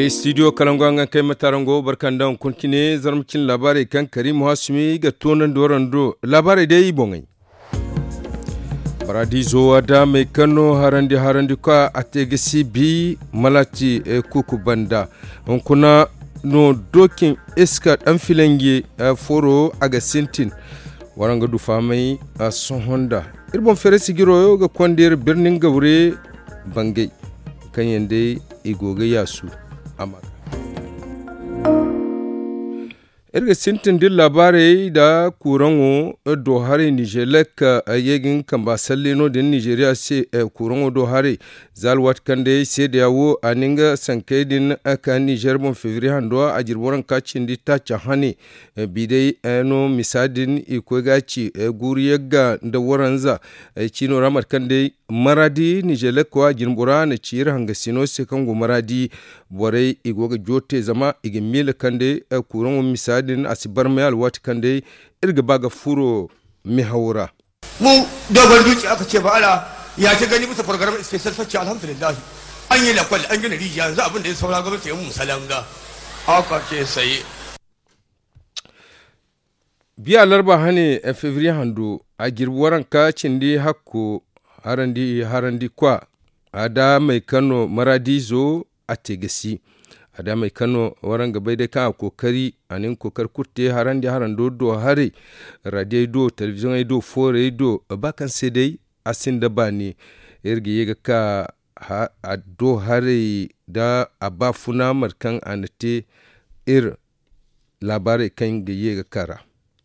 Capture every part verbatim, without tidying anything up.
e studio kalangwanga kai matarango barkandan kunkine zarmkin labarai kan Karim Hasumi ga tonan dorando labarai dai bongai Paradiso ada mai Kano harandi harandi ka ategisi bi malati e kuku banda kuna no dokin iska dan filange foro aga sintin waranga du famai a son honda irbon fere sigiro ga kondir birnin gaure bangai kan yande igoga yasu amaka irga sintin din labarai da kurango do hare nijelek yegin kamba salleno din nigeria se kurango do hare zalwat kande se da yawo aninga sankaidin aka niger bon fevrier hando a jirboran kacin di ta chahani bidai no misadin iko gaci guriyega da waranza chino ramat kande maradi nijelek ko jirbora na cira hanga sino se kango maradi bore igoga jote zama igimile kande kurango misadi din asibar mai alwati kan dai irga baga furo mi haura mu dogon duci aka ce ba ala ya ta gani bisa program special facce alhamdulillah an yi lakwal an gina rijiya yanzu abin da ya saura gwamnati ya mu salanga aka ce sai biya larba hane a fevrier hando a girwaran ka cindi hakko harandi harandi kwa ada mai Kano maradizo a tegasi ada mai Kano waran gabai da kan kokari anin kokar kurte haran da haran do do hare radio do television do fore do bakan sai dai asin da bani irge yega ka ha do hare da abafuna markan anate ir labare kan ga yega kara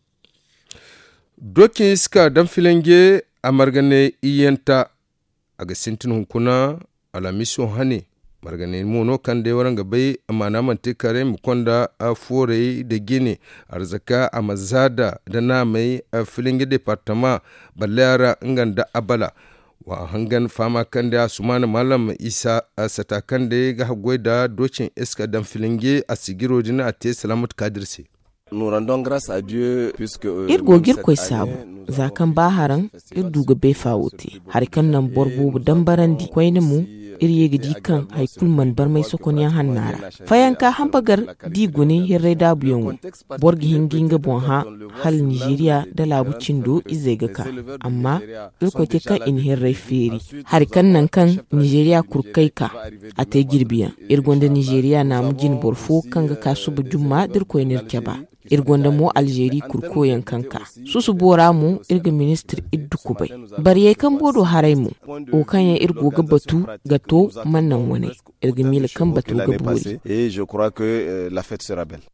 dokin iska dan filange amargane iyenta aga sintin hunkuna ala mission hane marganin mono kan dai waran gabai amana mante kare mu konda a fore da gine arzaka a mazada da na mai a filinge departement balayara nganda abala wa hangan fama kan da sumana malam isa sata kan da ga hagwai da docin iska dan filinge a sigiro dina a te salamat kadirse Nous rendons grâce à Dieu puisque irgo girkoi sabu zakan baharan irduga be fawuti harikan nan borbo dambarandi koyne mu irye gidi kan haikul man bar mai sokoniya hannara fayanka hambagar diguni hirre da buyon borgi hinginga bonha hal Nigeria da labu cindo izega ka amma irko te kan in hirre feri harikan nan kan Nigeria kurkai ka ate girbiya irgonda Nigeria na mujin borfo kanga kasubu jumma dirko nirkeba irgonda mo Algeria kurko yankanka susu bora mu irga minister iddu kubai bariye kan bodo harai mu o kanya irgo gabatu gato mannan wani irga mil kan batu gaburi et je crois que euh, la fête sera belle.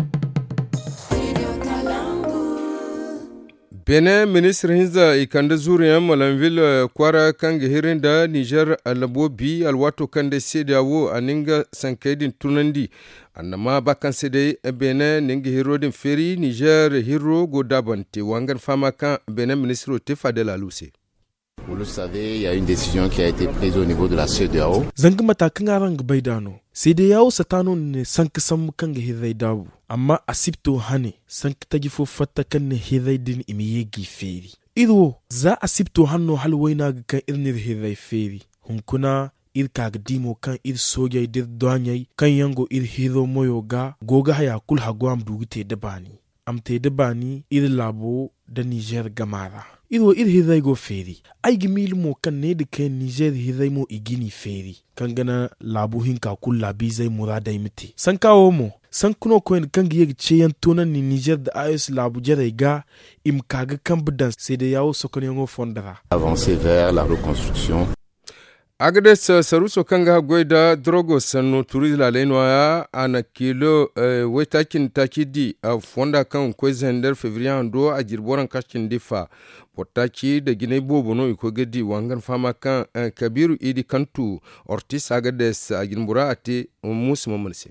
Bene ministre hinza ikanda zuriyan malanville kwara kan gihirin da Niger alabobi alwato kan da sedawo aninga sankaidin tunandi annama bakan sedai bene ningi hirodin feri Niger hiro go dabante wangan fama kan bene ministre Tefa de la Luce. Vous le savez, il y a une décision qui a été prise au niveau de la C E D E A O. Zanga matakan aran gabaidano. C E D E A O satano ne sank sam kan ga hidai dabu. Amma asibto hane sank tagi fo fatta kan ne hidai din imiyegi feri. Ido za asibto hanno halwaina ga kan irnir hidai feri. Hunkuna ir kaga dimo kan ir soja dir doanyai kan yango ir hido moyo ga goga haya kul hagwam dugite dabani. Amte dabani ir labo da Niger gamara. Ido ir hidai go feri ai gimil mo kan ne da kai Niger hidai mo igini feri kan gana labu hinka kulla bi zai murada imiti san kawo mo san kuno ko kan giye ce yan tonan ni Niger da I S labu jere ga im kaga kan budan sai da yawo sokon yango fondara avancer vers la reconstruction. Agades saruso kanga goida drogo sanu turiz la lenwaya ana kilo uh, wetakin takidi a fonda kan kwezender fevrier ando a jirboran kashin difa potaki da ginai bobono iko gedi wangan fama kan uh, kabiru idi kantu ortis agades a ginbura ate musu mamanse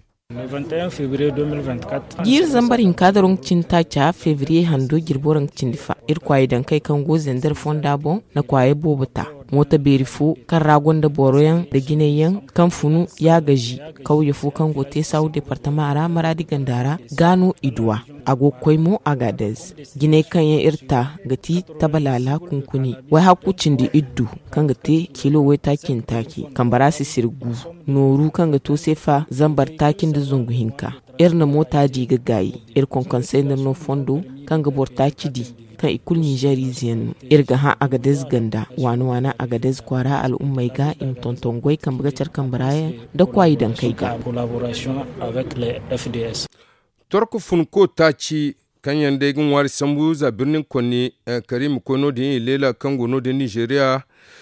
Gir zambarin kadarun cinta ca fevrier hando girboran cindifa ir kwaye dan kai kan gozen dar fonda bon na kwaye bobota mota berifo kan ragon da boroyan da gineyan kan funu ya gaji kauye fo kan gote sau departement ara maradi gandara gano iduwa ago koimo agadez gine kan ya irta gati tabalala kunkuni wai hakucin da iddu kan gate kilo wai takin taki kan barasi sirgu noru kan gato sefa zambar takin da zunguhinka irna mota di gaggayi ir konkonsenar no fondo kan gabor takidi kan ikul nigerian irga ha agadez ganda wani wana agadez kwara al'ummai ga in tontongoi kan bugacar kan baraya da kwayi dan kai ga torko funko ta ci kan yanda igin wari sambu za birnin kwanne karim kono da yin lela kan gono da nigeria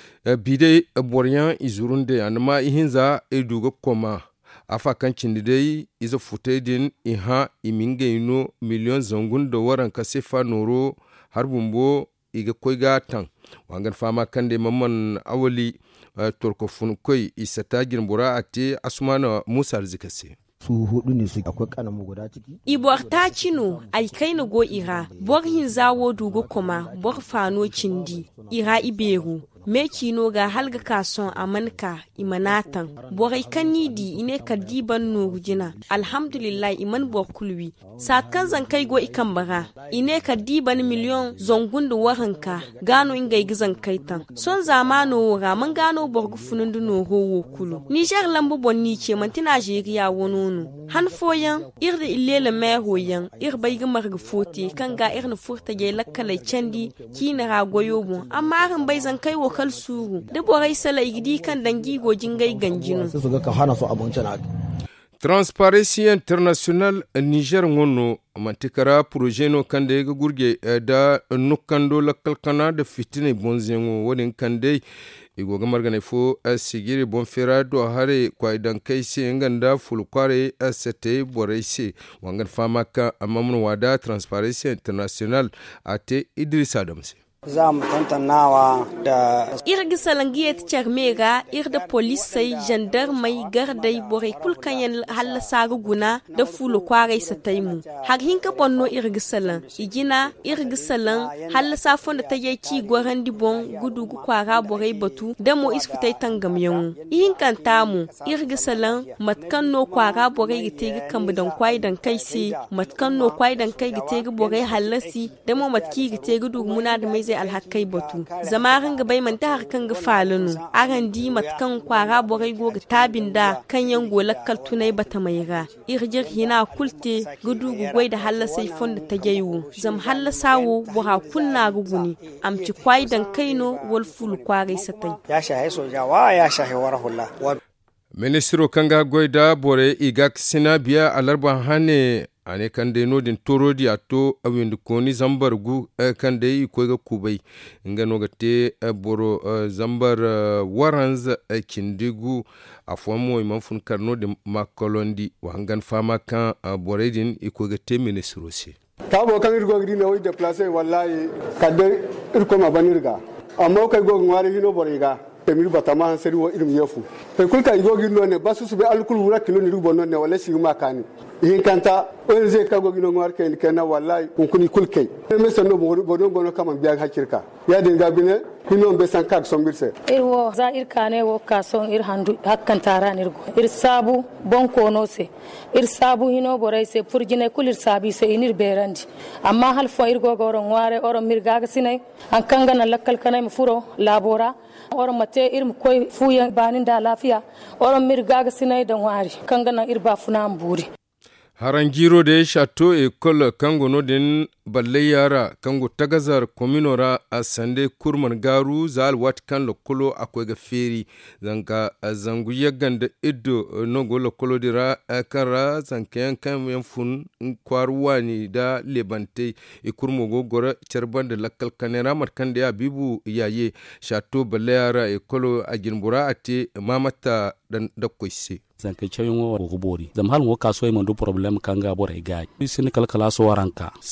bidai boryan izurun da yanama ihinza eduga koma afa kan cindidai iza futai din iha iminga ino miliyon zangun da waran ka sefa noro har bumbo iga koi gatan wangan fama kan da mamman awali torko funkoi isa tagin bura ate asumana musa arzikase su hudu ne su akwai kanamu guda ciki ibor ta cino ai kai na go ira bor hin zawo dugo kuma bor fano cindi ira iberu me kino ga halga kason amanka imanatan borai kanni di ine kadiban no jina alhamdulillah iman bor kulwi satkan zan kai go ikan bara ine kadiban miliyon zongun da waranka gano inga igizan kaitan son zamano ga man gano bor gufunun du no howo kulu niger lambu bonni ce man tina jeriya wononu han foyan irde ilele me hoyan ir bayga marga foti kan ga irna furta je lakkalai candi kina ra goyobo amma han bai zan kai wo kal suru da borai sala igidi kan dangi gojin gai ganjinu su ga ka hana su abinci na Transparency International Niger ngono mantikara projeno kande ga gurge da nukando lakalkana da fitine bonzengo wodin kande igo ga margane fo sigiri bonfera do hare kwa idan kai se nganda fulkware sete boraisi wangan fama ka amamun wada Transparency International ate Idris Adams za mu tantanawa da irgi salangiyet charmega irda polisai gendarmai gardai borai kulkanyen halla sagu guna da fulu kwarai sataimu har hinka bonno irgi salan igina irgi salan halla safon da taye ci goran dibon gudu gu kwara borai batu da mo isfutai tangam yan hinkan tamu irgi salan matkan no kwara borai gitegi kan budan kwai dan kai si matkan no kwai dan kai gitegi borai hallasi da mo matki gitegi du muna da mai zai alhakai batu zamarin ga bai man ta harkan ga falunu aran di matkan kwara borai go ga tabin da kan yan golakkal tunai bata mai ra irjir hina kulte gudu gugwai da hallasai fon da ta gayu zam hallasawo bora kunna guguni amci kwai dan kaino wal fulu kwarai satai ya shahe sojawa ya shahe warahulla ministro kanga goida bore igak sina biya alarba hane ane kande nodin torodi ato awindu koni zambar gu kande iko ga kubai ngano ga te boro zambar waranz kindigu afwamo imam fun karno de makolondi wangan fama kan boredin iko ga te ministro si kabo kan irgo gidi na wai déplacer wallahi kande irko ma banirga amma kai go ngwari hino boriga temir batama han seri wo irim yefu pe kulka igo gidi ne basu sube alkul wura kilo ni rubo non ne wala shi makani yin kanta on zai kago gino ngwar kai kana wallahi kun kuni kulkai me sanno bo bodon gono kama biya hakirka ya dinga bine hino be san kag sombirse irwo za irkane wo kason ir handu hakkan taran irgo ir sabu bon kono se ir sabu hino borai se furjine kulir sabi se inir berandi amma hal fo irgo goro ngware oro mirgaga sinai an kanga na lakkal kanai mfuro labora oro mate ir koy fuya banin da lafiya oro mirgaga sinai da ngwari kanga na irba funa mburi harangiro de chateau école kango nodin balle yara kango tagazar kominora a sande kurman garu zal wat kan lokolo akwai ga feri zanka zangu yaganda iddo nogo lokolo dira kara zanken kan yan fun kwarwani da lebante e kurmo go gora charban da lakkal kanera markan da bibu yaye chateau balle yara école a ginbura ate mamata dan dakoise zanka chayun wo go bori zam hal ngo kaso e mandu problem kanga bore gaaj sin kala kala so waranka sai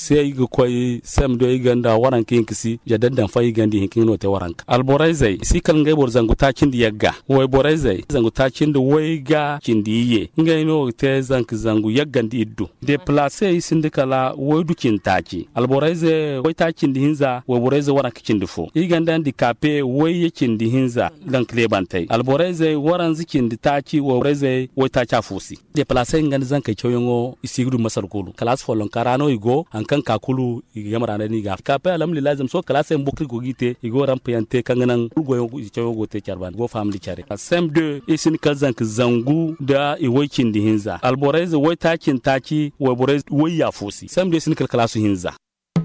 iga koy sem do iganda waran kin kisi ya dandan fa igandi hinkin no te waran alborai zai si kan ngai bor zangu ta cin yagga wai borai zai zangu ta cin da wai ga cin diye ngai no te zank zangu yaggandi iddu de place sindikala wai dukin taki alborai zai wai ta cin hinza wai borai zai waran kicin dufo iganda di kape wai yakin di hinza dan klebantai alborai zai waran zikin di taki wai borai zai wai ta chafusi de place ngan zanka choyongo isigdu masal kulu kalas folon karano igo ankan kakulu igamara ni ga kape alhamdulillah zam so classe mbokri go gite igo rampayante kanganan go go go te charban go family chare sem de isin kazan zangu da iwakin di hinza alborez wai takin taki wai borez wai ya fosi sem de isin kalkalasu hinza.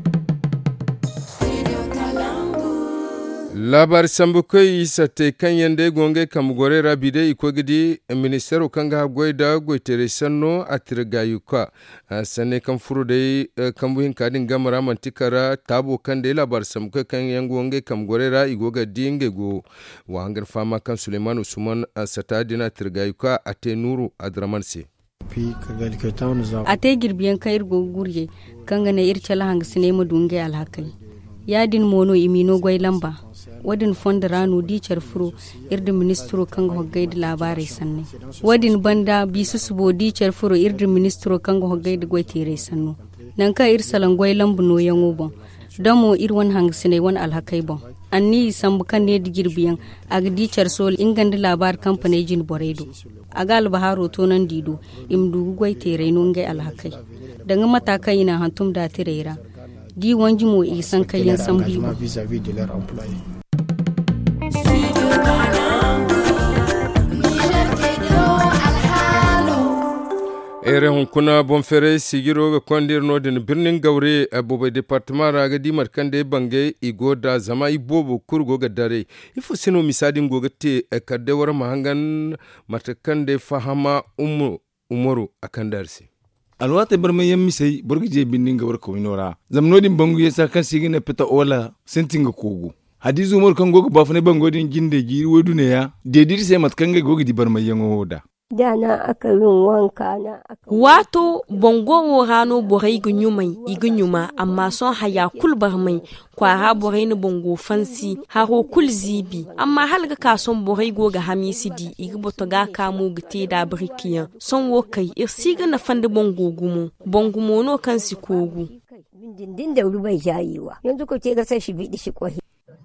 labar sambukai sate kan yande gonge kamgore rabide ikogidi ministero kanga goida goitere sanno atirgayuka sane kan furude kambuhin kadin gamara mantikara tabo kande labar sambukai kan yangonge kamgore ra igoga dinge go wangar fama kan Suleiman Usman satadina atirgayuka ate nuru adramanse ate girbiyan kayir go gurye kanga ne irchala hangsine mu dunge alhakai yadin mono imino goy lamba wadin fonda ranu dichar furo irdi ministro kanga hoggaid labarai sanne wadin banda bisu subo dichar furo irdi ministro kanga hoggaid goy tere sanno nan ka ir salan goy lambu no yango bon damo irwan hangsine wan alhakai bon anni sambu kan ne digirbiyan ag dichar sol ingandi labar company jin boredo agal baharo to nan dido imdu goy tere no ngai alhakai danga mataka ina hantum da tirera di wanji mo isan kayan sambi ere hun kuna bonfere sigiro ga kwandir nodin birnin gaure abobai departement raga di markande bange igoda zama ibobo kurgo ga dare ifo sino misadin gogate kadewar mahangan matakande fahama umu umaru akan darsi alwata bar mai yammi sai burgije binnin gawar kominora zamnodin bangu yasa kan sigi na fita ola sentinga kogo hadizu mor kan gogo bafne bangodin ginde giri wodu ne ya dedir sai matkan ga gogo di bar mai yango da dana aka yin wanka na wato bongo wo hano borai gunyumai igunyuma amma son haya kulbar mai kwara borai ni bongo fansi haro kul zibi amma halga ka son borai go ga hamisi di igboto ga kamo gite da brikiyan son wo kai irsiga na fanda bongo gumo bongo mono kan si kogu dindin da rubai jayiwa yanzu ko ce ga sai shi bidi shi kohi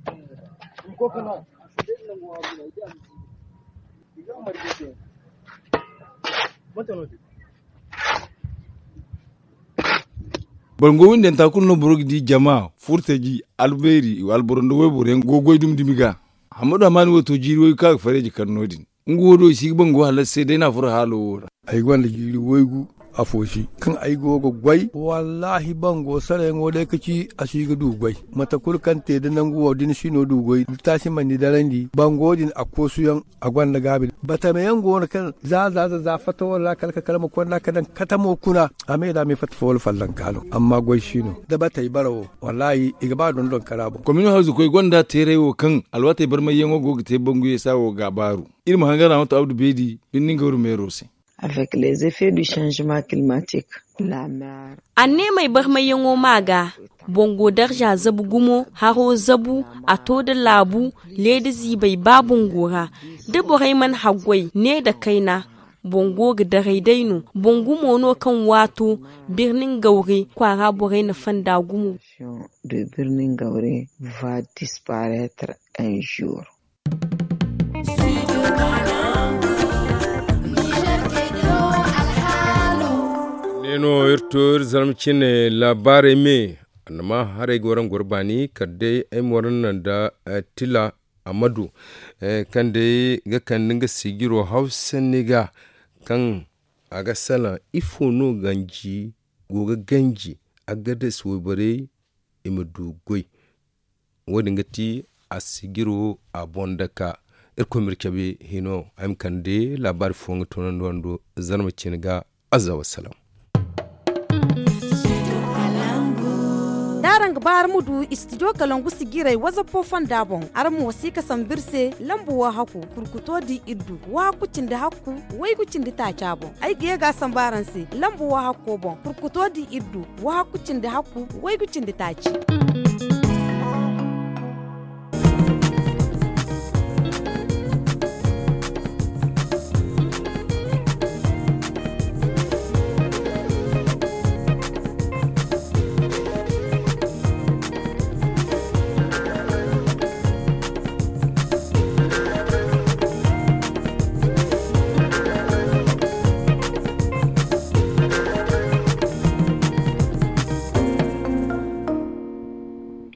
bongo winde ta kunno borog di jama furteji alberi alborondo we boren gogoy dum dimiga hamadu amani woto jiri way ka fareji karnodin ngodo si bongo hala sede na fur halo ay gwanda jiri woygu afoshi kan ay gogo gwai wallahi bango sare ngode kaci asiga du gwai mata kulkan te da nan guwo din shino du gwai tashi mani darandi bango din akosu yan agwanda gabi bata me yan gona kan za za za za fata wala kalka kalma konna kadan katamo kuna ame da me fata fol fallan kalo amma gwai shino da bata ibarawo wallahi iga ba don don karabo komino hazu koy gonda terewo kan alwata bar mai yango gogo te bango yesawo gabaru irma hangana wato abdu bedi binnin gawru merose avec les effets du changement climatique. La mer. Anne mai bar mai yango maga, bongo darja zabu gumo, haro zabu, ato da labu, leda zibai babun gora, da borai man hagwai ne da kaina, bongo ga darai dainu, bongo mono kan wato, birnin gaure, kwara borai na fanda gumo. De birnin gaure va disparaître un jour. eno irtur zalmcine labare me anama hare goran gurbani kadde ay moran da tila amadu kande ga kan nga sigiro hausa niga kan aga sala ifono ganji goga ganji aga da swobare imudu goy wodi ngati asigiro abondaka irkomirkabe hino am kande labar fonga tonan wando zalmcine ga azza wassalam bar mudu studio kalangu sigirai waza pofan dabon armu wasika sambirse lambu wa haku kurkuto di iddu wa kucin da haku wai kucin da ta cabo ai ge ga sambaran se lambu wa hakko bon kurkuto di iddu wa kucin da haku wai kucin da ta ci